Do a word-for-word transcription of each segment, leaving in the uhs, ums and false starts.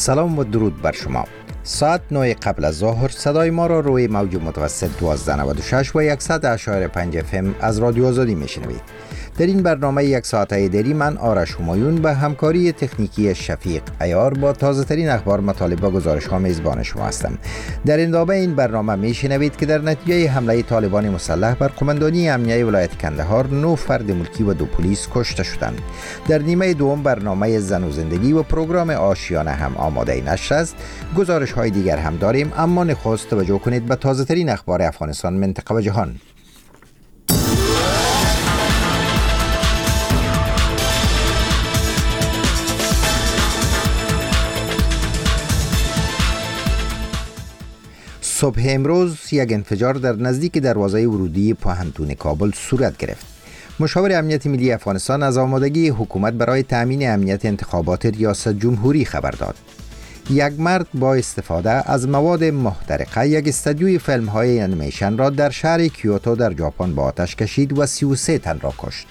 سلام و درود بر شما. ساعت نه قبل از ظهر صدای ما را روی موج متوسط دوازده نود و شش و صد و اشاره پنج اف ام از رادیو آزادی میشنوید. در این برنامه یک ساعته دیری من آرش همایون به همکاری تکنیکی شفیق عیار با تازه ترین اخبار، مطالب و گزارش ها میزبان شما هستم. در ادامه این برنامه میشنوید که در نتیجه حمله طالبان مسلح بر قماندانی امنیه ولایت کندهار نه فرد ملکی و دو پلیس کشته شدند. در نیمه دوم برنامه زن و زندگی و پروگرام آشیانه هم آماده نشر است. گزارش های دیگر هم داریم، اما نخست توجه کنید به تازه ترین اخبار افغانستان، منطقه و جهان. صبح امروز یک انفجار در نزدیک دروازه ورودی پوهنتون کابل صورت گرفت. مشاور امنیت ملی افغانستان از آمادگی حکومت برای تامین امنیت انتخابات ریاست جمهوری خبر داد. یک مرد با استفاده از مواد محترقه یک استودیوی فیلم های انیمیشن را در شهر کیوتو در ژاپن با آتش کشید و سی و سه تن را کشت.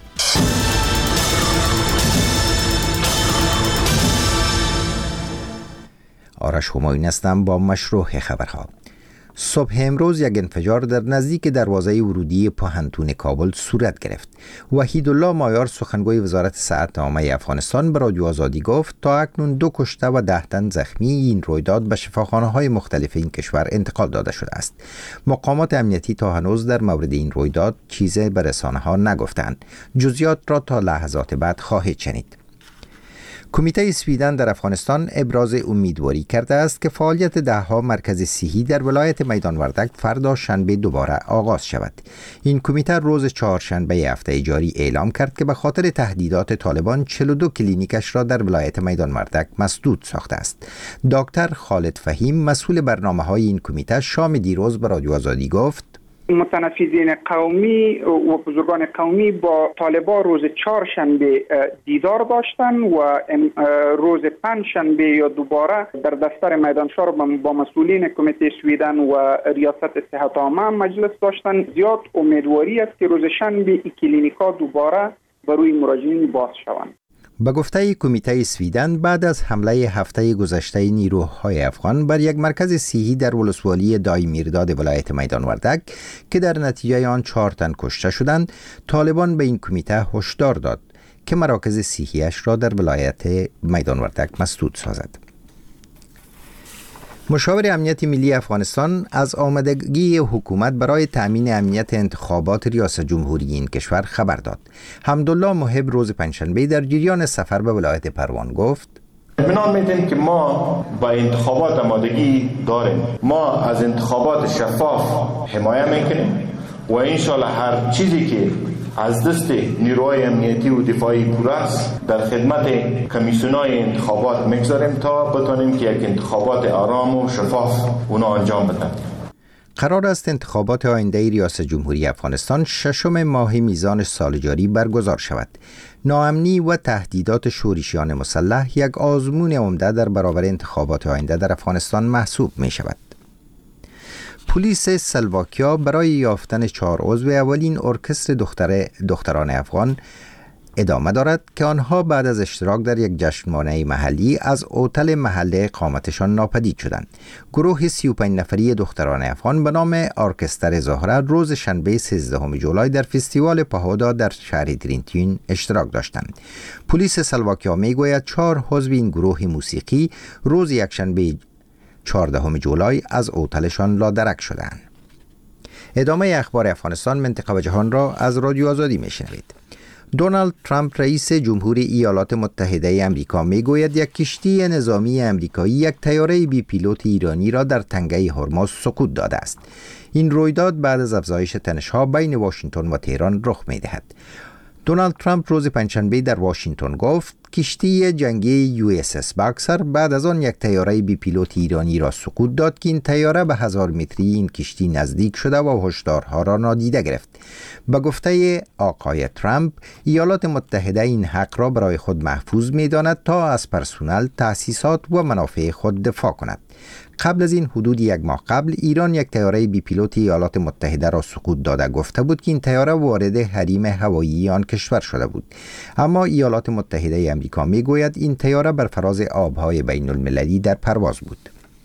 آرش همایون هستم با مشروع خبرها. صبح امروز یک انفجار در نزدیک دروازه ورودی پوهنتون کابل صورت گرفت. وحیدالله مایار سخنگوی وزارت صحت عامه افغانستان به رادیو آزادی گفت تا اکنون دو کشته و ده تن زخمی این رویداد به شفاخانه‌های مختلف این کشور انتقال داده شده است. مقامات امنیتی تا هنوز در مورد این رویداد چیزی به رسانه‌ها نگفتند. جزئیات را تا لحظات بعد خواهید شنید. کمیته سویدن در افغانستان ابراز امیدواری کرده است که فعالیت دهها مرکز صحی در ولایت میدان وردک فردا شنبه دوباره آغاز شود. این کمیته روز چهارشنبه هفته جاری اعلام کرد که به خاطر تهدیدات طالبان چهل و دو کلینیکش را در ولایت میدان وردک مسدود ساخته است. دکتر خالد فهیم مسئول برنامه‌های این کمیته شام دیروز به رادیو آزادی گفت: متنفذین قومی و بزرگان قومی با طالبان روز چهارشنبه دیدار داشتن و روز پنجشنبه یا دوباره در دفتر میدانشهر با مسئولین کمیته سویدن و ریاست صحت عامه مجلس داشتن. زیاد امیدواری است که روز شنبه این کلینیکا دوباره بروی مراجعین باز شوند. به گفته کمیته سویدن، بعد از حمله هفته گذشته نیروهای افغان بر یک مرکز صحی در ولسوالی دای میرداد ولایت میدان وردک که در نتیجه آن چهار تن کشته شدند، طالبان به این کمیته هشدار داد که مراکز صحیش را در ولایت میدان وردک مسدود سازد. مشاور امنیت ملی افغانستان از آمادگی حکومت برای تأمین امنیت انتخابات ریاست جمهوری این کشور خبر داد. حمدالله محب روز پنجشنبه در جریان سفر به ولایت پروان گفت: اطمینان میدیم که ما با انتخابات آمادگی داریم. ما از انتخابات شفاف حمایت میکنیم و انشالله هر چیزی که از دست نیروهای امنیتی و دفاعی پور است در خدمت کمیسیونای انتخابات میگذاریم تا بتونیم که یک انتخابات آرام و شفاف اونا انجام بدن. قرار است انتخابات آینده ریاست جمهوری افغانستان ششم ماه میزان سال جاری برگزار شود. ناامنی و تهدیدات شورشیان مسلح یک آزمون عمده در برابر انتخابات آینده در افغانستان محسوب می شود. پلیس سلواکیا برای یافتن چهار عضو اولین ارکستر دختر دختران افغان ادامه دارد که آنها بعد از اشتراک در یک جشنواره محلی از هتل محل اقامتشان ناپدید شدند. گروه سی و پنج نفری دختران افغان به نام ارکستر زهره روز شنبه سیزدهم جولای در فستیوال پاهودا در شهر درینتین اشتراک داشتند. پلیس سلواکیا میگوید چهار عضو این گروه موسیقی روز یکشنبه چهاردهم جولای از هتلشان لادرک شدند. ادامه اخبار افغانستان، منطقه و جهان را از رادیو آزادی میشنوید. دونالد ترامپ رئیس جمهور ایالات متحده آمریکا میگوید یک کشتی نظامی آمریکایی یک طیاره بی پیلوت ایرانی را در تنگه هرمز سقوط داده است. این رویداد بعد از افزایش تنش‌ها بین واشنگتن و تهران رخ می‌دهد. دونالد ترامپ روز پنجشنبه در واشنگتن گفت کشتی جنگی یو اس اس باکسر بعد از آن یک طیاره بی پیلوت ایرانی را سقوط داد که این طیاره به هزار متری این کشتی نزدیک شده و هشدارها را نادیده گرفت. به گفته آقای ترامپ، ایالات متحده این حق را برای خود محفوظ می‌داند تا از پرسنل، تأسیسات و منافع خود دفاع کند. قبل از این حدود یک ماه قبل ایران یک طیاره بی پیلوت ایالات متحده را سقوط داده گفته بود که این طیاره وارد حریم هوایی آن کشور شده بود، اما ایالات متحده آمریکا میگوید این طیاره بر فراز آبهای بین المللی در پرواز بود.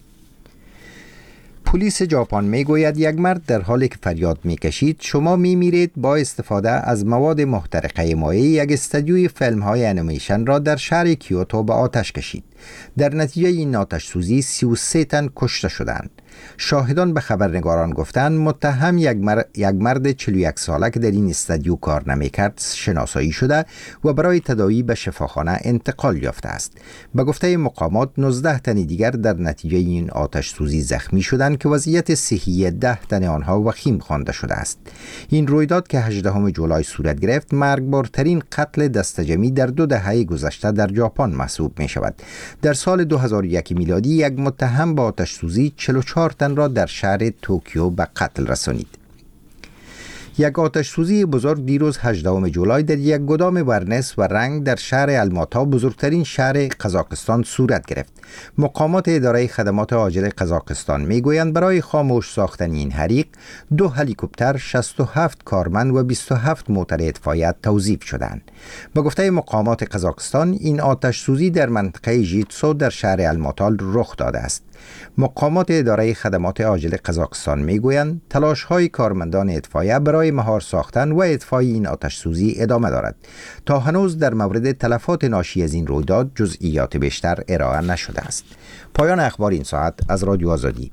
پلیس ژاپن میگوید یک مرد در حالی که فریاد میکشید شما میمیرید با استفاده از مواد محترقه مایع یک استودیوی فیلم های انیمیشن را در شهر کیوتو به آتش کشید. در نتیجه این آتش سوزی سی و سه تن کشته شدند. شاهدان به خبرنگاران گفتند متهم یک, مر... یک مرد چهل و یک ساله که در این استودیو کار نمیکرد شناسایی شده و برای تداوی به شفاخانه انتقال یافته است. به گفته مقامات نوزده تن دیگر در نتیجه این آتش سوزی زخمی شدند که وضعیت صحی ده تن آنها وخیم خوانده شده است. این رویداد که هجدهم جولای صورت گرفت مرگبارترین قتل دسته‌جمعی در دو دهه گذشته در ژاپن محسوب می شود. در سال دو هزار و یک میلادی یک متهم با آتش سوزی چهل و چهار تن را در شهر توکیو به قتل رسانید. یک آتش سوزی بزرگ دیروز هجدهم جولای در یک گدام ورنس و رنگ در شهر الماتا بزرگترین شهر قزاقستان صورت گرفت. مقامات اداره خدمات عاجل قزاقستان میگویند برای خاموش ساختن این حریق دو هلیکوپتر، شصت و هفت کارمند و بیست و هفت موتر اطفائیه توظیف شدند. به گفته مقامات قزاقستان این آتش سوزی در منطقه ژیتسو در شهر الماتا رخ داده است. مقامات اداره خدمات عاجل قزاقستان میگویند تلاش‌های کارمندان اطفائیه برای مهار ساختن و اطفای این آتش سوزی ادامه دارد. تا هنوز در مورد تلفات ناشی از این رویداد جزئیات بیشتر ارائه نشده است. پایان اخبار این ساعت از رادیو آزادی.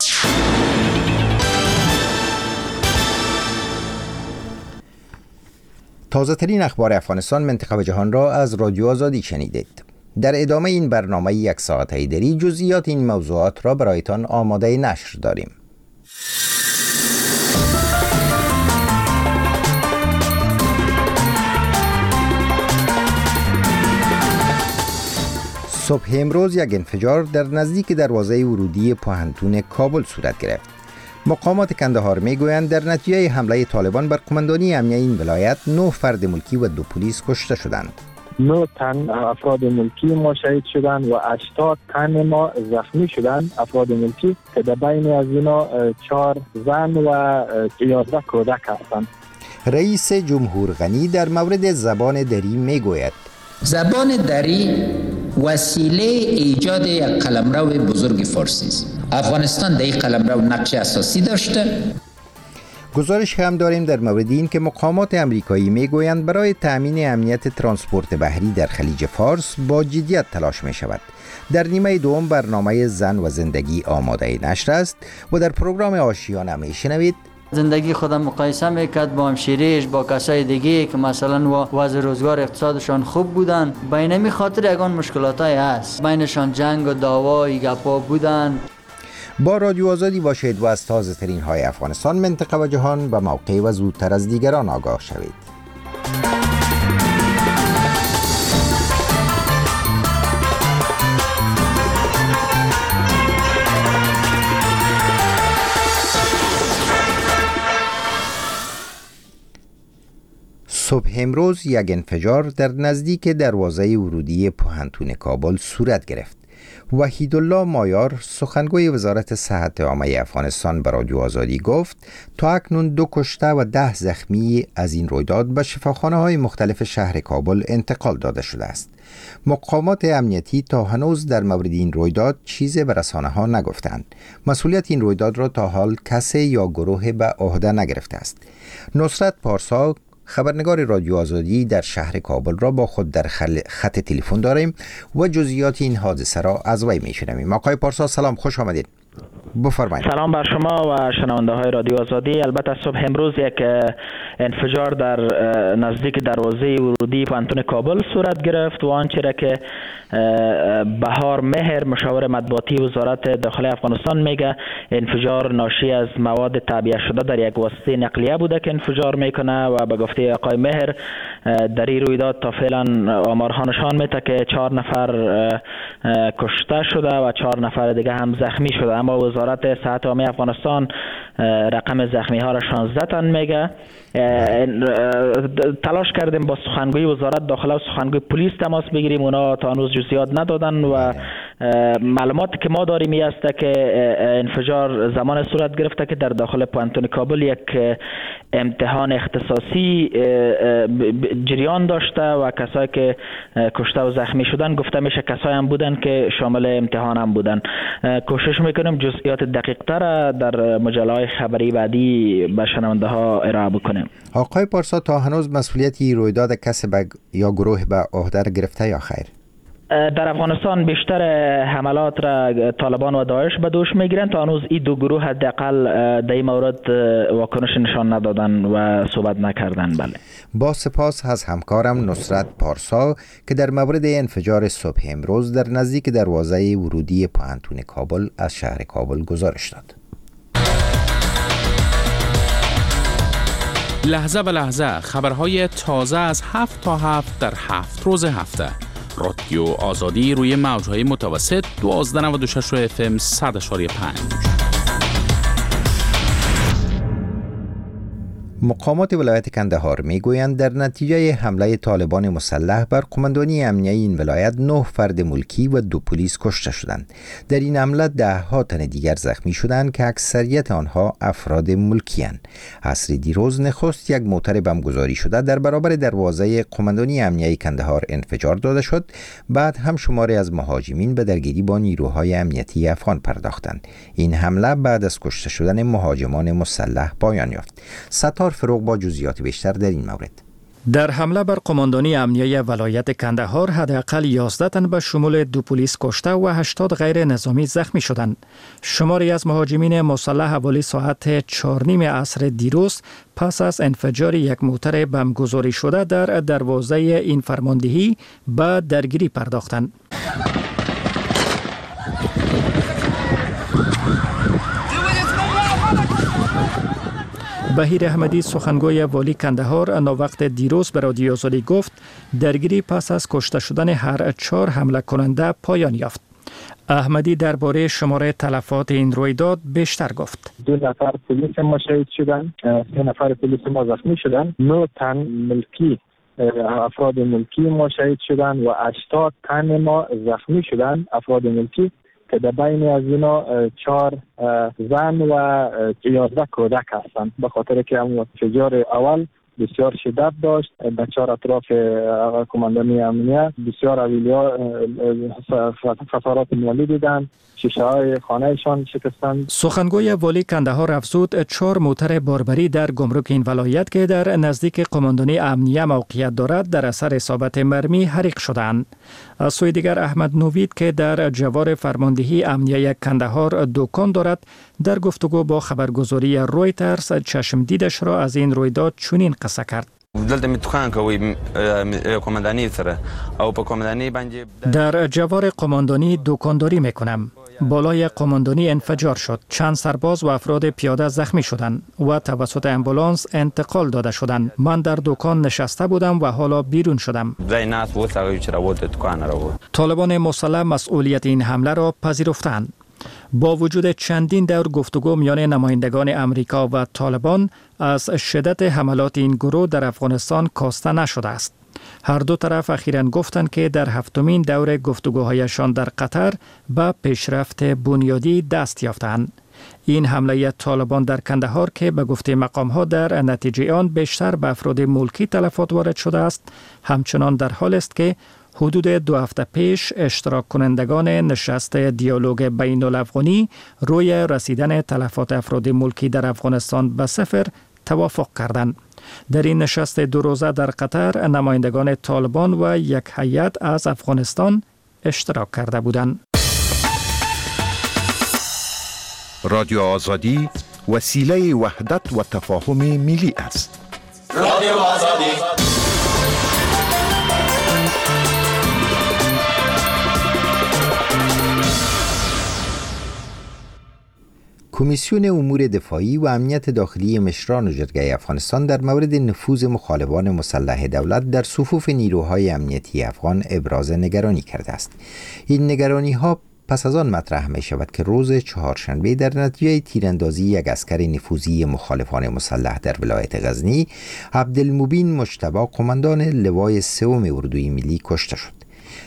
تازه ترین اخبار افغانستان، منطقه و جهان را از رادیو آزادی شنیدید. در ادامه این برنامه یک ساعته دری جزئیات این موضوعات را برایتان آماده نشر داریم. صبح امروز یک انفجار در نزدیک دروازه ورودی پوهنتون کابل صورت گرفت. مقامات کندهار میگویند در نتیجه حمله طالبان بر قماندانی امنیه این ولایت نه فرد ملکی و دو پلیس کشته شدند. نه تن افراد ملکی ما شهید شدند و هشتاد تن ما زخمی شدند افراد ملکی که در بین از اینا چهار زن و یازده کودک هستند. رئیس جمهور غنی در مورد زبان دری میگوید زبان دری وسیله ایجاد یک قلمرو بزرگ فارسی است. افغانستان در این قلمرو نقش اساسی داشته. گزارش هم داریم در مورد این که مقامات امریکایی میگویند برای تأمین امنیت ترانسپورت بحری در خلیج فارس با جدیت تلاش می شود. در نیمه دوم برنامه زن و زندگی آماده نشر است و در پروگرام آشیانه می شنوید زندگی خودم مقایسه میکرد با همشیریش، با کسای دیگه که مثلا وضع روزگار اقتصادشان خوب بودن. بین همین خاطر یگان مشکلاتای هست، بینشان جنگ و دعوا گپا بودن. با رادیو آزادی باشید و از تازه ترین های افغانستان، منطقه و جهان به موقع و زودتر از دیگران آگاه شوید. صبح امروز یک انفجار در نزدیک دروازه ورودی پوهنتون کابل صورت گرفت. وحیدالله مایار سخنگوی وزارت صحت عامه افغانستان به رادیو آزادی گفت تا اکنون دو کشته و ده زخمی از این رویداد به شفاخانه های مختلف شهر کابل انتقال داده شده است. مقامات امنیتی تا هنوز در مورد این رویداد چیزی به رسانه ها نگفتند. مسئولیت این رویداد را تا حال کسی یا گروه به عهده نگرفته است. نصرت پارسا خبرنگار رادیو آزادی در شهر کابل را با خود در خط تلفن داریم و جزئیات این حادثه را از وی میشنویم. آقای پارسا سلام، خوش آمدید. بفرمایید. سلام بر شما و شنونده های رادیو آزادی. البته صبح امروز یک انفجار در نزدیک دروازه ورودی پوهنتون کابل صورت گرفت و آنچه را که بهار مهر مشاور مطبوعاتی وزارت داخلی افغانستان میگه انفجار ناشی از مواد تعبیه شده در یک واسطه نقلیه بوده که انفجار میکنه و به گفته آقای مهر در این رویداد تا فعلا آمارها نشان میده که چهار نفر کشته شده و چهار نفر دیگه هم زخمی شده، اما وزارت صحت عامه افغانستان رقم زخمی ها را شانزده تن میگه. تلاش کردیم با سخنگوی وزارت داخله و سخنگوی پلیس تماس بگیریم، اونا تا هنوز جزئیات ندادن و معلوماتی که ما داریم این است که انفجار زمان صورت گرفته که در داخل پوانتون کابل یک امتحان اختصاصی جریان داشته و کسایی که کشته و زخمی شدن گفته میشه کسایی هم بودن که شامل امتحان هم بودن. کوشش میکنیم جزئیات دقیق تر در مجله خبری بعدی به شنونده ها ارائه بکنیم. آقای پارسا، تا هنوز مسئولیتی رویداد کسی به یا گروه به عهده گرفته یا خیر؟ در افغانستان بیشتر حملات را طالبان و داعش به دوش میگیرند. تا هنوز این دو گروه حداقل در این مورد واکنش نشان ندادن و صحبت نکردن. بله. با سپاس از همکارم نصرت پارسا که در مورد انفجار صبح امروز در نزدیک دروازه ورودی پوانتون کابل از شهر کابل گزارش داد. لحظه به لحظه خبرهای تازه از هفت تا هفت در هفت روز هفته. رادیو آزادی روی موجهای متوسط دوازده و نود و شش اف ام صد و پنج. مقامات ولایت کندهار میگویند در نتیجه حمله طالبان مسلح بر قماندانی امنیه این ولایت نه فرد ملکی و دو پلیس کشته شدند. در این حمله ده ها تن دیگر زخمی شدند که اکثریت آنها افراد ملکی اند. عصر دیروز نخست یک موتر بمبگذاری شده در برابر دروازه قماندانی امنیه کندهار انفجار داده شد. بعد هم شماری از مهاجمین به درگیری با نیروهای امنیتی افغان پرداختند. این حمله بعد از کشته شدن مهاجمان مسلح پایان یافت. ستار فروغ با جزئیات بیشتر در این مورد. در حمله بر قماندانی امنیه ولایت کندهار حداقل یازده تن به شمول دو پلیس کشته و هشتاد غیر نظامی زخمی شدند. شماری از مهاجمین مسلح حوالی ساعت چهار و نیم عصر دیروز پس از انفجار یک موتر بمبگذاری شده در دروازه این فرماندهی به درگیری پرداختند. بهیر احمدی سخنگوی والی کندهار ناوقت دیروز به رادیو آزادی گفت درگیری پس از کشته شدن هر چهار حمله کننده پایان یافت. احمدی درباره شماره تلفات این رویداد بیشتر گفت. دو نفر پلیس ما شهید شدن، سه نفر پلیس ما زخمی شدن، نه تن ملکی افراد ملکی ما شهید شدن و هشتاد تن ما زخمی شدن افراد ملکی که در بین از اینا چهار زن و یازده کودک هستند. به خاطر که انفجار اول بسیار شدت داشت، در چهار اطراف کماندانی امنیه بسیار اویلیا خسارات مالی دیدن، شیشه های خانهشان شکستند. سخنگوی والی کندهار افزود چهار موتر باربری در گمرک این ولایت که در نزدیک قماندانی امنیه موقعیت دارد در اثر اصابت مرمی حریق شدند. از سوی دیگر احمد نوید که در جوار فرماندهی امنیه کندهار دکان دارد در گفتگو با خبرگزاری رویترز چشم دیدش را از این رویداد چنین قصه کرد. در جوار قماندانی دکانداری میکنم. بالای قماندانی انفجار شد. چند سرباز و افراد پیاده زخمی شدند و توسط امبولانس انتقال داده شدند. من در دکان نشسته بودم و حالا بیرون شدم. طالبان مسلح مسئولیت این حمله را پذیرفتند. با وجود چندین دور گفتگو میان نمایندگان امریکا و طالبان از شدت حملات این گروه در افغانستان کاسته نشده است. هر دو طرف اخیراً گفتند که در هفتمین دور گفتگوهایشان در قطر به پیشرفت بنیادی دست یافتند. این حمله طالبان در کندهار که به گفته مقام‌ها در نتیجه آن بیشتر به افراد ملکی تلفات وارد شده است، همچنان در حال است که حدود دو هفته پیش اشتراک کنندگان نشست دیالوگ بین الافغانی روی رسیدن تلفات افراد ملکی در افغانستان به صفر توافق کردند. در این نشست دو روزه در قطر نمایندگان طالبان و یک هیئت از افغانستان اشتراک کرده بودند. رادیو آزادی وسیله وحدت و تفاهم ملی است. رادیو آزادی. کمیسیون امور دفاعی و امنیت داخلی مشران جرگه افغانستان در مورد نفوذ مخالفان مسلح دولت در صفوف نیروهای امنیتی افغان ابراز نگرانی کرده است. این نگرانی ها پس از آن مطرح می شود که روز چهارشنبه در نتیجه تیراندازی یک عسکر نفوذی مخالفان مسلح در ولایت غزنی، عبدالمبین مجتبی قماندان لوای سوم اردوی ملی کشته شد.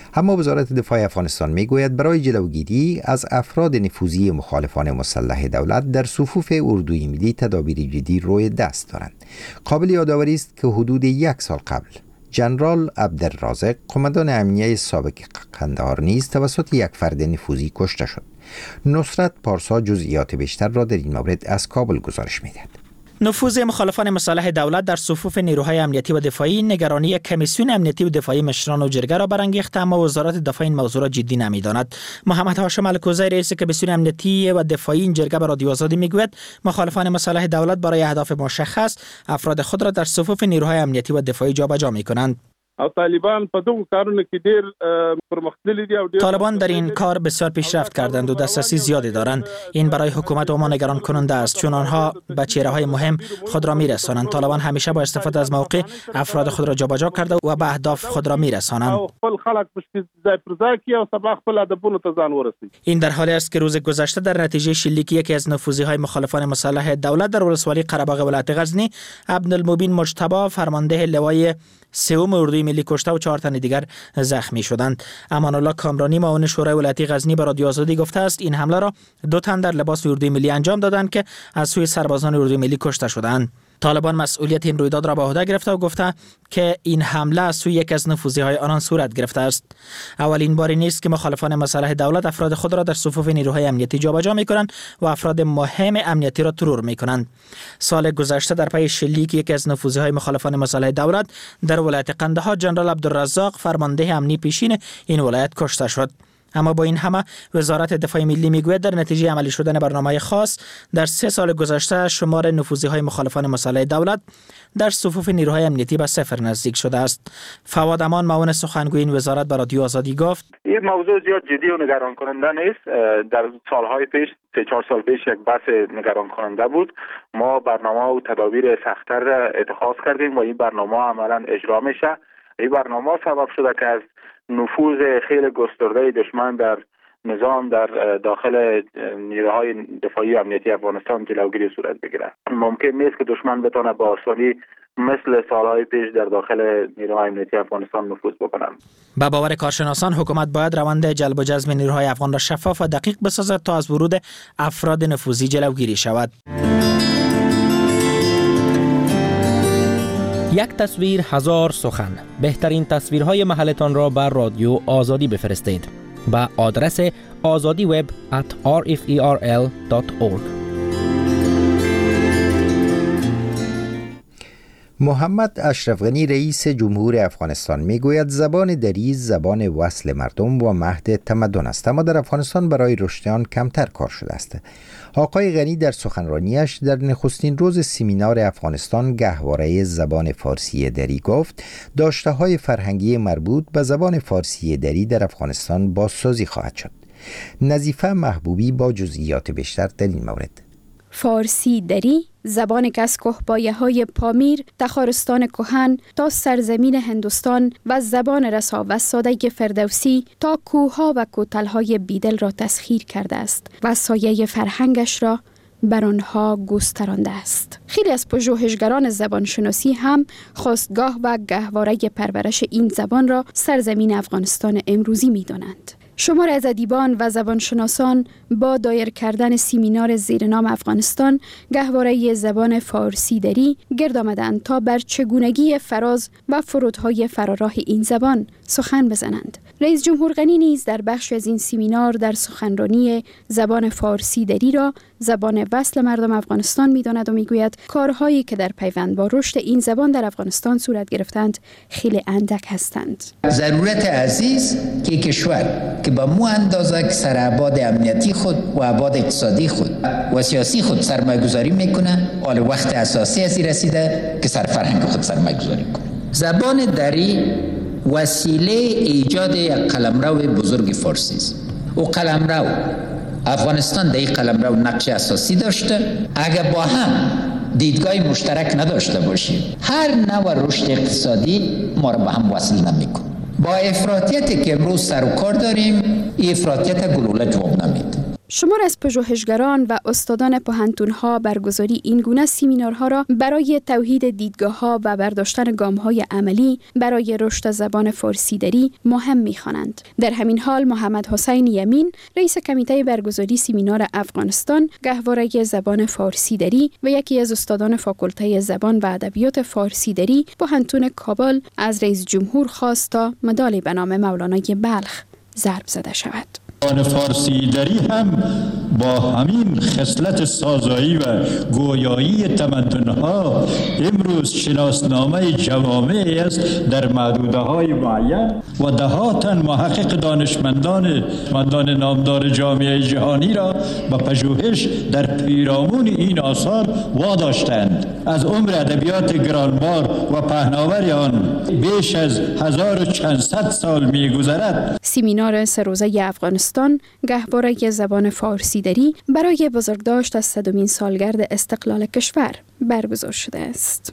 اما وزارت دفاع افغانستان میگوید برای جلوگیری از افراد نفوذی مخالفان مسلح دولت در صفوف اردوی ملی تدابیر جدی روی دست دارند. قابل یادآوری است که حدود یک سال قبل جنرال عبدالرازق قماندان امنیه سابق قندهار نیز توسط یک فرد نفوذی کشته شد. نصرت پارسا جزئیات بیشتر را در این مورد از کابل گزارش می‌دهد. نفوذ مخالفان مسلح دولت در صفوف نیروهای امنیتی و دفاعی نگرانی کمیسیون امنیتی و دفاعی مشران و جرگه را برانگیخته، اما وزارت دفاع این موضوع را جدی نمی‌داند. محمد هاشم الکوزی رئیس کمیسیون امنیتی و دفاعی این جرگه به رادیو آزادی میگوید مخالفان مسلح دولت برای اهداف مشخص افراد خود را در صفوف نیروهای امنیتی و دفاعی جابجا می‌کنند. او طالبان په دغه کارونو کې ډېر پرمختللي دي او ډېر طالبان در این کار بسیار پیشرفت کردند و دسترسی زیادی دارند. این برای حکومت و ما نگران کننده است، چون آنها به چهره‌های مهم خود را میرسانند. طالبان همیشه با استفاده از موقع افراد خود را جابجا کرده و به اهداف خود را میرسانند. خپل خلک پشت ځای پر ځای کی او سبا خپل هدفونو ته ځان ورسوي. این در حالی است که روز گذشته در نتیجه شلیک یکی از نفوذی‌های مخالفان مسلح دولت در ولسوالی قره‌باغ ولایت غزنی، عبدالمبین مجتبی فرمانده لوای سوم اردوی ملی کشته و چهار تن دیگر زخمی شدند. امان الله کامرانی معاون شورای ولایتی غزنی به رادیو آزادی گفته است این حمله را دو تن در لباس اردوی ملی انجام دادند که از سوی سربازان اردوی ملی کشته شدند. طالبان مسئولیت این رویداد را به عهده گرفته و گفته که این حمله از سوی یک از نفوذی‌های آنان صورت گرفته است. اولین باری نیست که مخالفان مسلح دولت افراد خود را در صفوف نیروهای امنیتی جابجا می‌کنند و افراد مهم امنیتی را ترور می‌کنند. سال گذشته در پی شلیک یک از نفوذی‌های مخالفان مسلح دولت در ولایت قندهار، جنرال عبدالرزاق فرمانده امنی پیشین این ولایت کشته شد. اما با این همه وزارت دفاع ملی میگوید در نتیجه عملی شدن برنامه خاص در سه سال گذشته شمار نفوذی‌های مخالفان مسلح دولت در صفوف نیروهای امنیتی به صفر نزدیک شده است. فواد امان معاون سخنگوی این وزارت به رادیو آزادی گفت این موضوع زیاد جدی و نگران کننده نیست. در سالهای پیش سه چهار سال پیش یک بحث نگران کننده بود. ما برنامه و تدابیر سخت‌تر اتخاذ کردیم و این برنامه عملاً اجرا میشه. این برنامه سبب شده که از نفوذ خیلی گسترده دشمن در نظام در داخل نیروهای دفاعی و امنیتی افغانستان جلوگیری صورت بگیرد. ممکن نیست که دشمن بتونه با آسانی مثل سالهای پیش در داخل نیروهای امنیتی افغانستان نفوذ بکنند. با باور کارشناسان حکومت باید روند جلب و جذب نیروهای افغان را شفاف و دقیق بسازد تا از ورود افراد نفوذی جلوگیری شود. یک تصویر هزار سخن. بهترین تصویرهای محلتان را بر رادیو آزادی بفرستید به آدرس آزادی وب ات آر اف ای آر ال دات اورگ. محمد اشرف غنی رئیس جمهور افغانستان میگوید زبان دری زبان وصل مردم و مهد تمدن است، اما در افغانستان برای رشد آن کمتر کار شده است. آقای غنی در سخنرانیش در نخستین روز سمینار افغانستان گهواره زبان فارسی دری گفت داشته‌های فرهنگی مربوط به زبان فارسی دری در افغانستان بازسازی خواهد شد. نظیفه محبوبی با جزئیات بیشتر در این مورد. فارسی دری زبانی که از کهبایه‌های پامیر، تخارستان کهن تا سرزمین هندوستان و زبان رسا و ساده فردوسی تا کوه‌ها و کوتل‌های بیدل را تسخیر کرده است و سایه فرهنگش را بر آنها گسترانده است. خیلی از پژوهشگران زبانشناسی هم خواستگاه و گهواره پرورش این زبان را سرزمین افغانستان امروزی می‌دانند. شمار از ادیبان و زبانشناسان با دایر کردن سمینار زیر نام افغانستان گهواره زبان فارسی دری گرد آمدند تا بر چگونگی فراز و فرودهای فراراه این زبان سخن بزنند. رئیس جمهور غنی نیز در بخش از این سمینار در سخنرانی زبان فارسی دری را زبان وصل مردم افغانستان می‌داند و می‌گوید کارهایی که در پیوند با رشد این زبان در افغانستان صورت گرفتند خیلی اندک هستند. ضرورت عزیز که کشور که با مو اندازه که سر ابعاد امنیتی خود و ابعاد اقتصادی خود و سیاسی خود سرمایه گذاری میکنه، حال وقت اساسی ازی رسیده که سر فرهنگ خود سرمایه گذاری کنه. زبان دری وسیله ایجاد یک قلمرو بزرگ فارسی است. و قلمرو افغانستان در این قلمرو نقش اساسی داشته. اگر با هم دیدگاه مشترک نداشته باشیم هر نوع رشد اقتصادی ما را به هم وصل نمیکنه. با افراطیتی که امروز سر و کار داریم این افراطیت گلوله جواب نمیده. شمار از پژوهشگران و استادان پوهنتون‌ها برگزاری این گونه سمینارها را برای توحید دیدگاه‌ها و برداشتن گام‌های عملی برای رشد زبان فارسیدری مهم می‌خوانند. در همین حال محمد حسین یمین، رئیس کمیته برگزاری سمینار افغانستان، گهواره زبان فارسیدری و یکی از استادان فاکولته زبان و ادبیات فارسیدری پوهنتون کابل، از رئیس جمهور خواست تا مدالی به نام مولانای بلخ ضرب زده شود. زبان فارسیدری هم با همین خصلت سازایی و گویایی تمدن‌ها امروز شناسنامه جوامعی است در محدوده‌های معین و دهاتاً محقق دانشمندان مندان نامدار جامعه جهانی را به پژوهش در پیرامون این آثار واداشتند. از عمر ادبیات گرانبار و پهناور آن بیش از هزار و چند صد سال می‌گذرد. سمینار سه روزه افغانستان گهواره زبان فارسیدری برای بزرگداشت از صدمین سالگرد استقلال کشور برگزار شده است.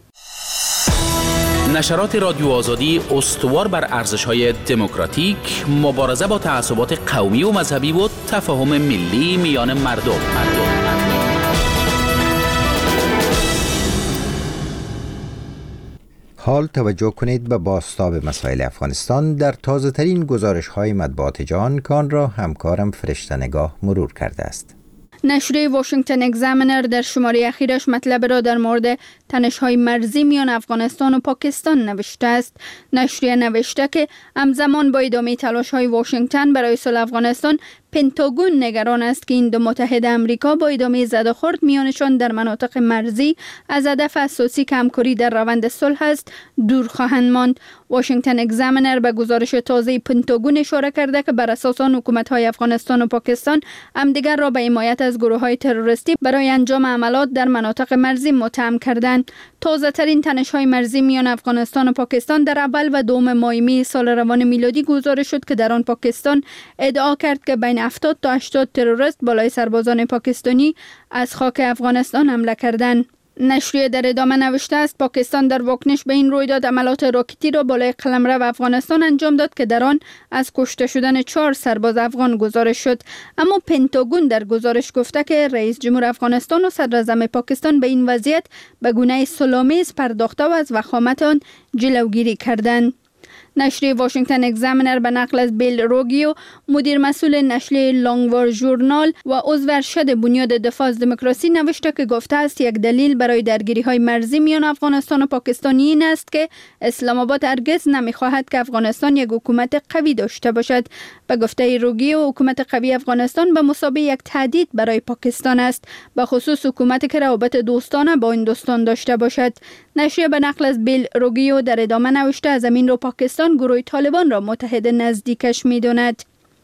نشرات رادیو آزادی استوار بر ارزش‌های دموکراتیک، مبارزه با تعصبات قومی و مذهبی و تفاهم ملی میان مردم. مردم. حال توجه کنید به بازتاب مسائل افغانستان در تازه ترین گزارش های مطبوعات جهان که آن را همکارم فرشته نگاه مرور کرده است. نشریه واشنگتن اگزامینر در شماره اخیرش مطلب را در مورد تنش‌های مرزی میان افغانستان و پاکستان نوشته است. نشریه نوشته که همزمان با ادامه تلاش‌های واشنگتن برای صلح افغانستان، پنتاگون نگران است که این دو متحد امریکا با ادامه زدوخورد میانشان در مناطق مرزی از هدف اساسی که همکاری در روند صلح است دور خواهند ماند. واشنگتن اگزامینر به گزارش تازه پنتاگون اشاره کرده که بر اساس آن حکومت‌های افغانستان و پاکستان همدیگر را به حمایت از گروه‌های تروریستی برای انجام عملات در مناطق مرزی متهم کردند. تازه ترین تنش‌های مرزی میان افغانستان و پاکستان در اول و دوم ماه می سال روان میلادی گزارش شد که در آن پاکستان ادعا کرد که بین هفتاد تا هشتاد تروریست بالای سربازان پاکستانی از خاک افغانستان حمله کردند. نشریه در ادامه نوشته است پاکستان در واکنش به این رویداد عملات راکتی را بالای قلمرو افغانستان انجام داد که در آن از کشته شدن چهار سرباز افغان گزارش شد. اما پنتاگون در گزارش گفته که رئیس جمهور افغانستان و صدر اعظم پاکستان به این وضعیت به گونه صلح‌آمیز پرداخته و از وخامت آن جلوگیری کردند. نشریه واشنگتن اگزامینر به نقل از بیل روگیو، مدیر مسئول نشریه لانگوار ژورنال و عضو ارشد بنیاد دفاع از دموکراسی نوشته که گفته است یک دلیل برای درگیری‌های مرزی میان افغانستان و پاکستان این است که اسلام آباد هرگز نمی‌خواهد که افغانستان یک حکومت قوی داشته باشد. به گفته روگیو، حکومت قوی افغانستان به مثابه یک تهدید برای پاکستان است، به خصوص حکومتی که روابط دوستانه با هندوستان داشته باشد. نشریه به نقل از بیل روگیو در ادامه نوشته از زمین رو پاکستان گروه طالبان را متحد نزدیکش می‌داند.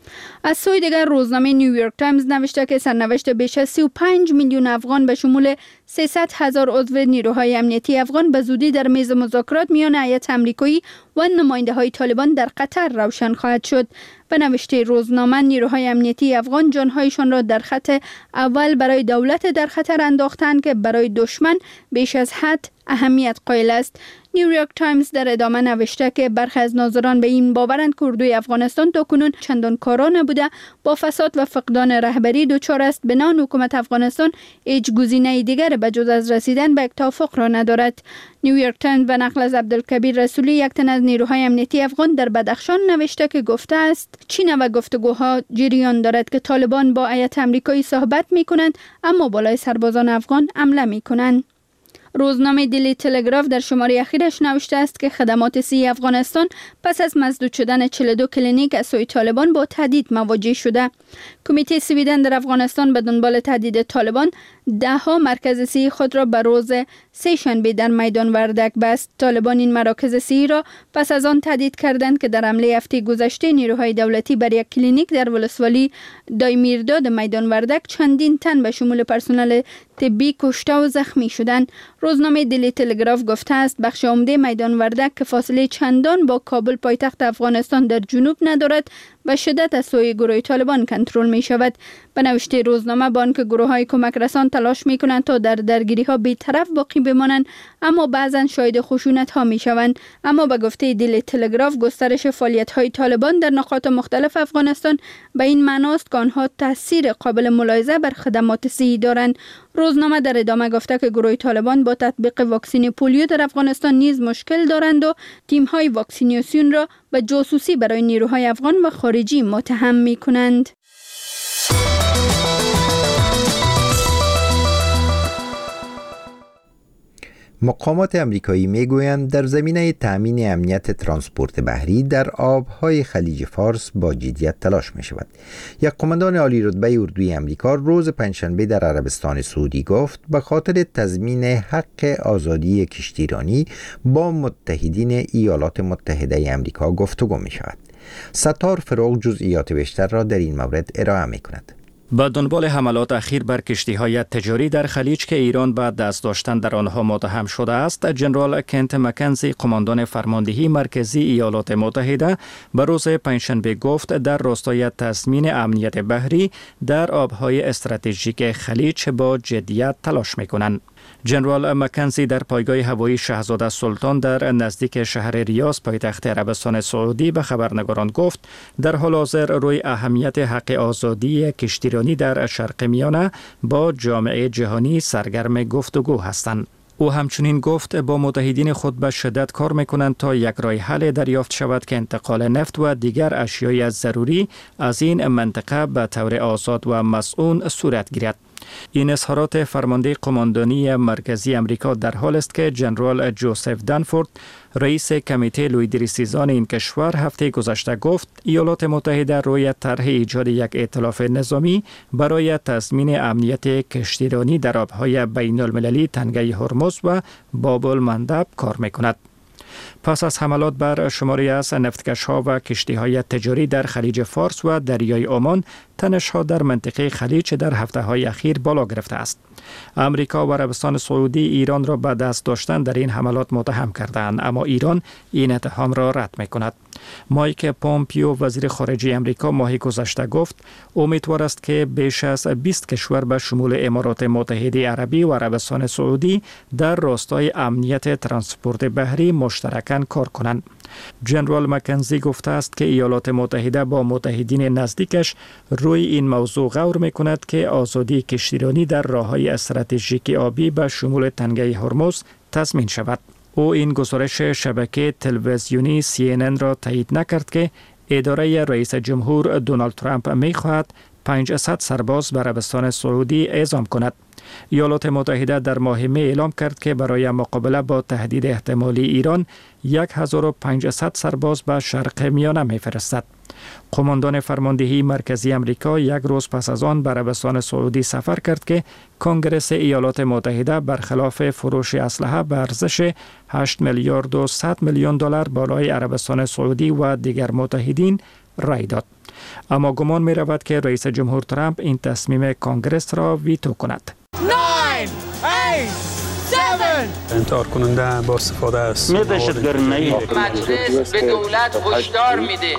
از سوی دیگر روزنامه نیویورک تایمز نوشته که سرنوشت بیش از سی و پنج میلیون افغان به شمول سیصد هزار عضو نیروهای امنیتی افغان به زودی در میز مذاکرات میان هیئت آمریکایی و نماینده‌های طالبان در قطر روشن خواهد شد. به نوشته روزنامه، نیروهای امنیتی افغان جانهایشان را در خط اول برای دولت در خطر انداختند که برای دشمن بیش از حد اهمیت قائل است. نیویورک تایمز در ادامه نوشته که برخی از ناظران به این باورند که اردوی افغانستان تاکنون چندان کارا نبوده، با فساد و فقدان رهبری دچار است، بنان حکومت افغانستان هیچ گزینه دیگر به جز از رسیدن به یک توافق را ندارد. نیویورک تایمز به نقل از عبدالکبیر رسولی، یک تن از نیروهای امنیتی افغان در بدخشان نوشته که گفته است چین و گفتگوها جریان دارد که طالبان با هیئت آمریکایی صحبت می‌کنند اما بالای سربازان افغان حمله می‌کنند. روزنامه دیلی تلگراف در شماره اخیرش نوشته است که خدمات صحی افغانستان پس از مسدود شدن چهل و دو کلینیک از سوی طالبان با تهدید مواجه شده. کمیته سویدن در افغانستان به دنبال تهدید طالبان ده ها مرکز صحی خود را به روز سه شنبه در میدان وردک بست. طالبان این مراکز صحی را پس از آن تهدید کردند که در حمله هفته گذشته نیروهای دولتی بر یک کلینیک در ولسوالی دایمیرداد میدان وردک چندین تن به شمول پرسنل طبی کشته و زخمی شدند. روزنامه دیلی تلگراف گفته است بخش عمده میدان وردک که فاصله چندان با کابل پایتخت افغانستان در جنوب ندارد، به شدت از سوی گروه طالبان کنترل می شود. به نوشته روزنامه بانک گروه های کمک رسان تلاش می کنند تا در درگیری ها بی‌طرف باقی بمانند، اما بعضا شاهد خشونت ها می شوند. اما به گفته دیلی تلگراف گسترش فعالیت های طالبان در نقاط مختلف افغانستان به این معناست که آنها تاثیر قابل ملاحظه بر خدمات صحی دارند. روزنامه در ادامه گفته که گروه طالبان با تطبیق واکسن پولیو در افغانستان نیز مشکل دارند و تیم های واکسیناسیون را به جاسوسی برای نیروهای افغان و خارجی متهم می کنند. مقامات امریکایی میگویند در زمینه تأمین امنیت ترانسپورت بحری در آبهای خلیج فارس با جدیت تلاش می شود. یک قماندان عالی رتبه اردوی امریکا روز پنجشنبه در عربستان سعودی گفت به خاطر تضمین حق آزادی کشتیرانی با متحدین ایالات متحده امریکا گفتگو می شود. ستار فروغ جزئیات بیشتر را در این مورد ارائه می کند. با دنبال حملات اخیر بر کشتی‌های تجاری در خلیج که ایران به دست داشتن در آنها متهم شده است، جنرال کنت مکنزی قماندان فرماندهی مرکزی ایالات متحده به روز پنجشنبه گفت در راستای تضمین امنیت بحری در آبهای استراتژیک خلیج با جدیت تلاش می‌کنند. جنرال مکنزی در پایگاه هوایی شاهزاده سلطان در نزدیک شهر ریاض پایتخت عربستان سعودی به خبرنگاران گفت در حال حاضر روی اهمیت حق آزادی کشتیرانی در شرق میانه با جامعه جهانی سرگرم گفتگو هستند. او همچنین گفت با متحدین خود به شدت کار میکنند تا یک راه حل دریافت شود که انتقال نفت و دیگر اشیای ضروری از این منطقه به طور آزاد و مسئول صورت گیرد. این اظهارات فرمانده قماندانی مرکزی امریکا در حال است که جنرال جوزف دنفورد رئیس کمیته لویدریسیزان این کشور هفته گذشته گفت ایالات متحده روی طرح ایجاد یک ائتلاف نظامی برای تضمین امنیت کشتیرانی در آبهای بین المللی تنگه هرمز و باب المندب کار میکند. پس از حملات بر شماری از نفتکش‌ها و کشتی‌های تجاری در خلیج فارس و دریای عمان، تنش‌ها در منطقه خلیج در هفته‌های اخیر بالا گرفته است. امریکا و عربستان سعودی ایران را به دست داشتن در این حملات متهم کردند، اما ایران این اتهام را رد می‌کند. مایک پومپیو وزیر خارجه امریکا ماه گذشته گفت امیدوار است که بیش از بیست کشور به شمول امارات متحده عربی و عربستان سعودی در راستای امنیت ترانسپورت بحری مشترکاً کار کنند. جنرال مکنزی گفته است که ایالات متحده با متحدین نزدیکش روی این موضوع غور می‌کند که آزادی کشتیرانی در راه‌های استراتژیک آبی به شمول تنگه هرمز تضمین شود. او این گزارش شبکه تلویزیونی سی ان ان را تایید نکرد که اداره رئیس جمهور دونالد ترامپ می‌خواهد پانصد سرباز به عربستان سعودی اعزام کند. ایالات متحده در ماه می اعلام کرد که برای مقابله با تهدید احتمالی ایران هزار و پانصد سرباز به شرق میانه می‌فرستد. قماندان فرماندهی مرکزی امریکا یک روز پس از آن به عربستان سعودی سفر کرد که کنگره ایالات متحده برخلاف فروش اسلحه به ارزش هشت میلیارد و صد میلیون دلار بالای عربستان سعودی و دیگر متحدین رای داد. اما گمان می رود که رئیس جمهور ترامپ این تصمیم کنگره را ویتو کند. انتحار کننده با استفاده از دهشتگردی مجلس به دولت هشدار میده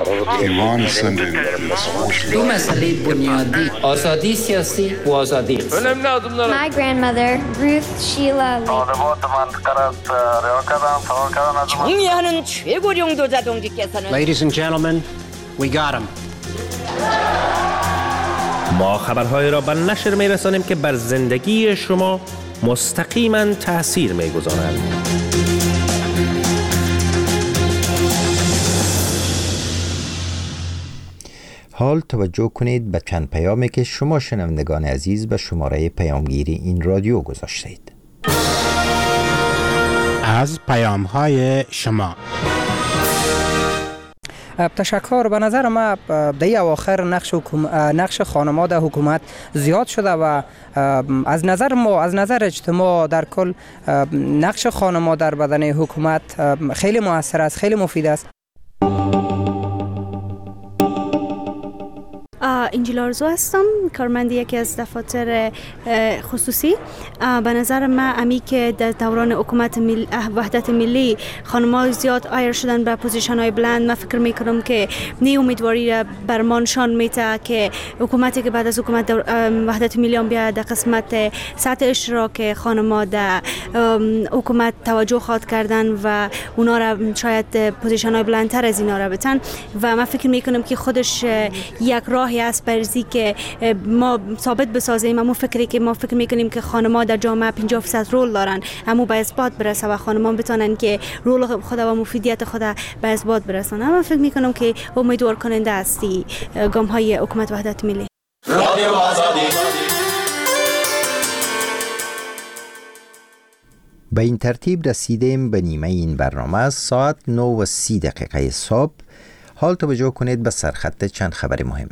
دو مسئله بنیادی آزادی سیاسی و آزادی اقتصادی. My grandmother Ruth Sheila 총리하는 최고령 도자동지께서는 Ladies and gentlemen, we got him. ما خبرهای را به نشر می رسانیم که بر زندگی شما مستقیما تأثیر می گذارند. حال توجه کنید به چند پیامی که شما شنوندگان عزیز به شماره پیامگیری این رادیو گذاشتید. از پیام‌های شما تشکر. به نظر ما در اواخر نقش نقش خانم‌ها در حکومت زیاد شده و از نظر ما از نظر اجتماع در کل نقش خانم‌ها در بدن حکومت خیلی موثر است، خیلی مفید است. انجیل آرزو هستم، کارمند یکی از دفاتر خصوصی. به نظر من امی که در دوران حکومت مل... وحدت ملی خانم‌ها زیاد آیر شدن به پوزیشن های بلند، من فکر میکنم که نی امیدواری را برمانشان میته که حکومتی که بعد از حکومت وحدت ملی هم بیاد در قسمت سطح اشتراک خانم‌ها در حکومت توجه خواد کردن و اونا را شاید پوزیشن های بلندتر از اینا را بتن. و من فکر میکنم که خودش یک راهی است برزی که ما ثابت بسازیم. اما فکری که ما فکر میکنیم که خانم‌ها در جامعه پنجاه درصد رول دارن، اما به اثبات برسه و خانم‌ها بتونن که رول خود و مفیدیت خود به اثبات برسونن. من فکر میکنم که امیدوار کننده استی گام‌های حکومت وحدت ملی. رادیو آزادی. به این ترتیب رسیدیم به نیمه این برنامه. ساعت نه و سی دقیقه صبح. حال توجه کنید به سرخط چند خبر مهم.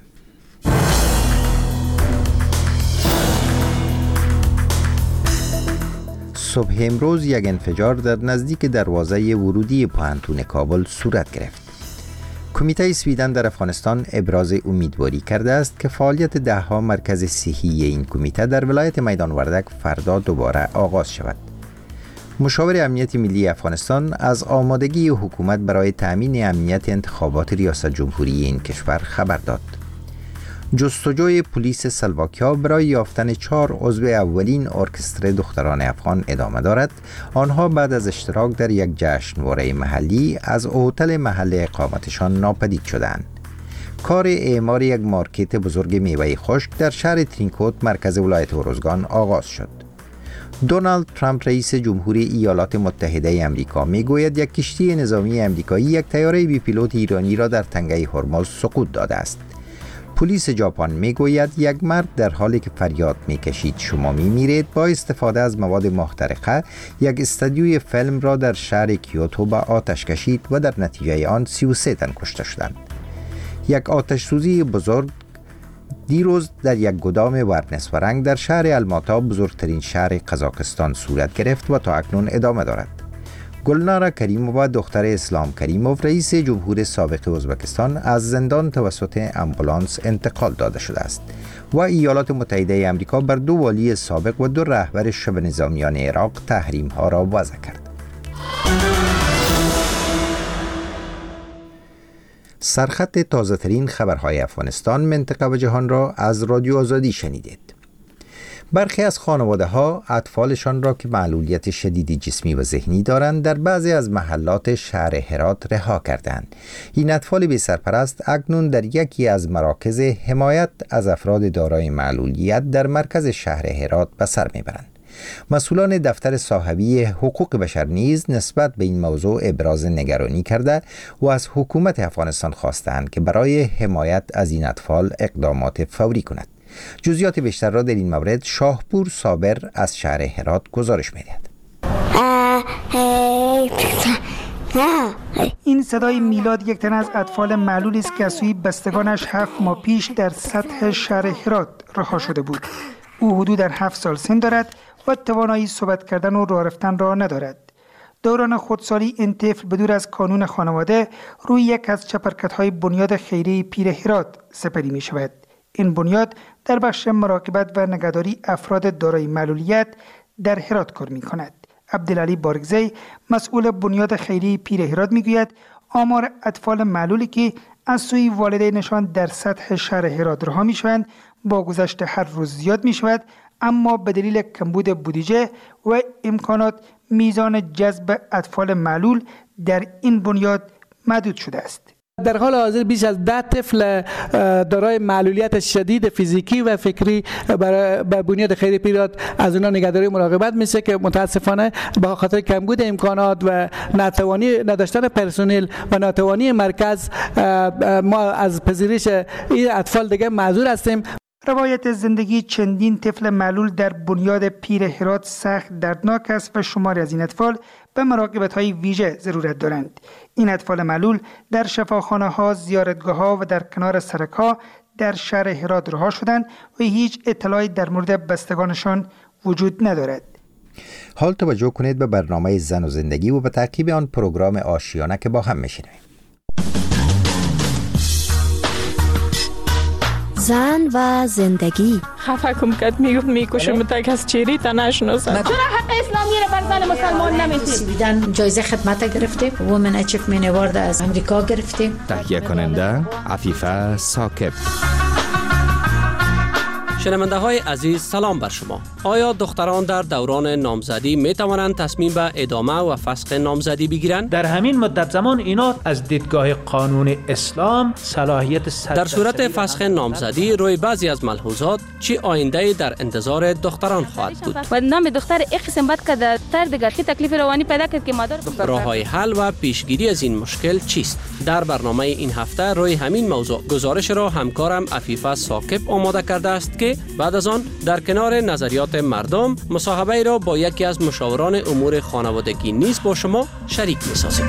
صبح امروز یک انفجار در نزدیک دروازه ورودی پوهنتون کابل صورت گرفت. کمیته سویدن در افغانستان ابراز امیدواری کرده است که فعالیت دهها مرکز صحی این کمیته در ولایت میدان وردک فردا دوباره آغاز شود. مشاور امنیت ملی افغانستان از آمادگی حکومت برای تأمین امنیت انتخابات ریاست جمهوری این کشور خبر داد. جستجوی پلیس سلواکیا برای یافتن چهار عضو اولین ارکستر دختران افغان ادامه دارد. آنها بعد از اشتراک در یک جشنواره محلی از هتل محل اقامتشان ناپدید شدند. کار اعمار یک مارکت بزرگ میوه خشک در شهر ترینکوت مرکز ولایت اروزگان آغاز شد. دونالد ترامپ رئیس جمهوری ایالات متحده آمریکا میگوید یک کشتی نظامی آمریکایی یک طیاره بی پیلوت ایرانی را در تنگه هرمز سقوط داده است. پلیس ژاپن میگوید یک مرد در حالی که فریاد میکشید شما میمیرید با استفاده از مواد محترقه یک استودیوی فیلم را در شهر کیوتو به آتش کشید و در نتیجه آن سی و سه تن کشته شدند. یک آتش سوزی بزرگ دیروز در یک گدام ورنس و رنگ در شهر الماتا بزرگترین شهر قزاقستان صورت گرفت و تا اکنون ادامه دارد. گلنارا کریمووا دختر اسلام کریموف رئیس جمهور سابق ازبکستان از زندان توسط امبولانس انتقال داده شده است و ایالات متحده آمریکا بر دو والی سابق و دو رهبر شبه نظامیان عراق تحریم ها را وضع کرد. سرخط تازه ترین خبرهای افغانستان، منطقه و جهان را از رادیو آزادی شنیدید. برخی از خانواده ها اطفالشان را که معلولیت شدیدی جسمی و ذهنی دارند در بعضی از محلات شهر هرات رها کردند. این اطفال بی سرپرست اکنون در یکی از مراکز حمایت از افراد دارای معلولیت در مرکز شهر هرات به سر میبرند. مسئولان دفتر صاحبی حقوق بشر نیز نسبت به این موضوع ابراز نگرانی کرده و از حکومت افغانستان خواستند که برای حمایت از این اطفال اقدامات فوری کند. جزئیات بیشتر را در این مورد شاهپور صابر از شهر هرات گزارش می‌دهد. این صدای میلاد یک تن از اطفال معلولی است که از سوی بستگانش هفت ماه پیش در سطح شهر هرات رها شده بود. او حدود هفت سال سن دارد و توانایی صحبت کردن و راه رفتن را ندارد. دوران خودسالی این طفل بدور از کانون خانواده روی یک از چپرکت‌های بنیاد خیریه پیر هرات سپری می شود. این بنیاد در بخش مراقبت و نگهداری افراد دارای معلولیت در هرات کار می کند. عبدالعلی بارگزی مسئول بنیاد خیریه پیر هرات می گوید آمار اطفال معلولی که از سوی والدینشان در سطح شهر هرات رها می شوند با گذشت هر روز زیاد می شود، اما به دلیل کمبود بودجه و امکانات میزان جذب اطفال معلول در این بنیاد محدود شده است. در حال حاضر بیش از ده طفل دارای معلولیت شدید فیزیکی و فکری برای بنیاد خیریه پیر هرات از اونها نگهداری و مراقبت میشه که متاسفانه به خاطر کمبود امکانات و ناتوانی نداشتن پرسنل و ناتوانی مرکز ما از پذیرش این اطفال دیگه معذور هستیم. روایت زندگی چندین طفل معلول در بنیاد پیر هرات سخت دردناک است و شماری از این اطفال به مراقبت‌های ویژه ضرورت دارند. این اطفال معلول در شفاخانه‌ها، زیارتگاه‌ها و در کنار سرک‌ها در شهر هرات رها شدند و هیچ اطلاعی در مورد بستگانشان وجود ندارد. حال توجه کنید به برنامه زن و زندگی و به تعقیب آن پروگرام آشیانه که با هم می‌شنویم. زن و زندگی. خفه کم کد میگفت میکشم تا کس چیری تا نشناسم. چرا حق اسلامی رو بر زن مسلمان نمیدید؟ بیدن جایزه خدمت گرفتیم. وومن اچیومنت اوارد از امریکا گرفتیم. تهیه کننده عفیفه ثاقب. شنونده های عزیز سلام بر شما. آیا دختران در دوران نامزدی می توانند تصمیم به ادامه و فسخ نامزدی بگیرند؟ در همین مدت زمان اینا از دیدگاه قانون اسلام صلاحیت صد در صورت فسخ نامزدی روی بعضی از ملحوظات چی آینده در انتظار دختران خواهد بود؟ و نام دختر یک قسم بد که در دیگر خی تکلیف روانی پیدا کرد که مادر راه‌های حل و پیشگیری از این مشکل چیست؟ در برنامه این هفته روی همین موضوع گزارش را همکارم عفیفه ثاقب آماده کرده است که بعد از آن در کنار نظریات مردم مصاحبه را با یکی از مشاوران امور خانوادگی نیز با شما شریک می‌سازیم.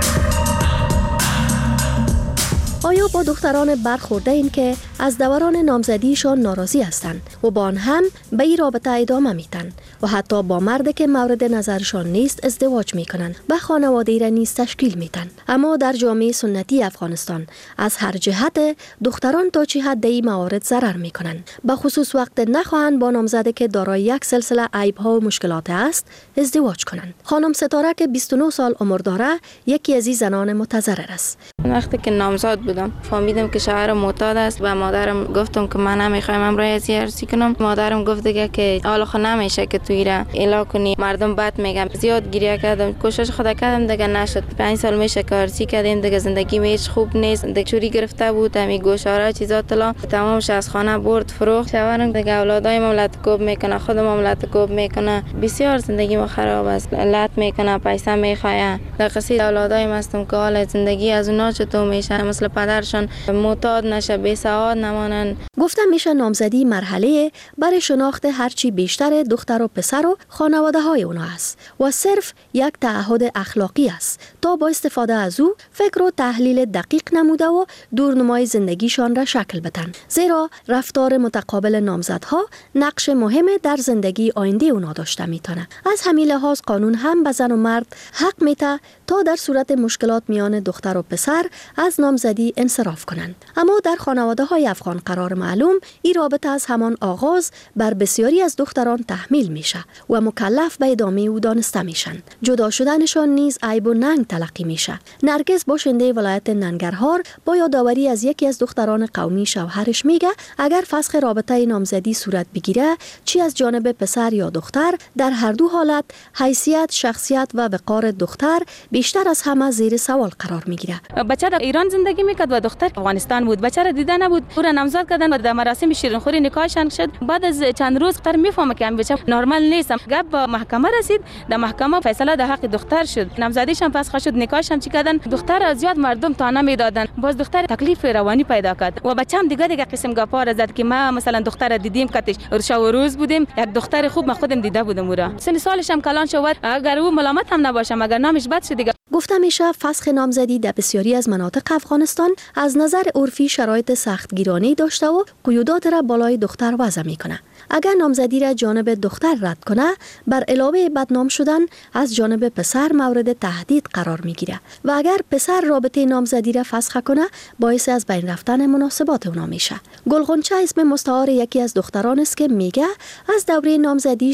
آیا با دختران برخورده این که از دوران نامزدیشان ناراضی هستند و با آن هم به این رابطه ادامه میتن و حتی با مردی که مورد نظرشان نیست ازدواج میکنن و خانواده را نیز تشکیل میتن؟ اما در جامعه سنتی افغانستان از هر جهت دختران تا چه حد این موارد ضرر میکنن، به خصوص وقت نخواهند با نامزده که دارای یک سلسله عیب‌ها و مشکلات است ازدواج کنند. خانم ستاره که بیست و نه سال عمر داره یکی از این زنان متضرر است. وقتی که نامزد بودم فهمیدم که شوهرم معتاد است و مادرم گفتم که من نمیخوایم امروز ازی عروسی کنم. مادرم گفت دیگه که حالا خود نمیشه که توی را الا کنی، مردم بد میگم. زیاد گریه کردم، کوشش خدا کردم دیگه نشد. پنج سال میشه که عروسی کردیم دیگه زندگی هیچ خوب نیست. دیگه چوری گرفته بود، همین گوشواره چیزا طلا تمامش از خانه برد فروخت. شوهرم دیگه اولادای مملت کوب میکنه، خود مملت کوب میکنه. بسیار زندگی ما خراب است. لط میکنه، پیسه میخواه. در قصید اولادای مستم که حال زندگی از اونا چطور میشه، مثل پدرشون معتاد نشه، بی سواد نمانن. گفتم میشه نامزدی مرحله برای شناخت هرچی بیشتر دختر و پسر و خانواده های اونا است و صرف یک تعهد اخلاقی است تا با استفاده از او فکر و تحلیل دقیق نموده و دورنمای زندگیشان را شکل بدن، زیرا رفتار متقابل نامزدها نقش مهم در زندگی آینده اونا داشته میتونه. از همین لحاظ قانون هم به زن و مرد حق میده تا در صورت مشکلات میان دختر و پسر از نامزدی انصراف کنند. اما در خانواده های افغان قرار معلوم این رابطه از همان آغاز بر بسیاری از دختران تحمیل میشه و مکلف به ادامه او دانسته میشن. جدا شدنشان نیز عیب و ننگ تلقی میشه. نرگس باشنده ولایت ننگرهار با یادآوری از یکی از دختران قومی شوهرش میگه اگر فسخ رابطه نامزدی صورت بگیره، چی از جانب پسر یا دختر، در هر دو حالت حیثیت، شخصیت و وقار دختر بیشتر از همه زیر سوال قرار میگیره. بچه در ایران زندگی میکرد و دختر افغانستان بود. بچه را دیده نبود. او را نامزد کردن و در مراسم شیرینخوری نکاحشان شد. بعد از چند روز دختر میفهمه که بچه نرمال نیست. گپ به محکمه رسید. در محکمه فیصله در حق دختر شد. نامزدیشان فسخ شد. نکاحشان چی کردن؟ دختر از زیاد مردم تانه میدادن. باز دختر تکلیف روانی پیدا کرد و بچه‌م دیگه دیگه قسم گپا را زد که ما مثلا دختر دیدیم کتش شب و روز بودیم. یک دختر خوب ما خودم دیده بودم. او را سن سالش هم کلان شد. اگر او ملامت هم نباشه مگر نامش بد شد دیگه. گفته میشه فسخ نامزدی در بسیاری از مناطق افغانستان از نظر عرفی شرایط سختگیرانه داشته و قیودات را بالای دختر وضع میکنه. اگر نامزدی را جانب دختر رد کنه، بر علاوه بدنام شدن از جانب پسر مورد تهدید قرار میگیره و اگر پسر رابطه نامزدی را فسخ کنه، باعث از بین رفتن مناسبات اونا میشه. گلغنچه اسم مستعار یکی از دختران است که میگه از دوره نامزدی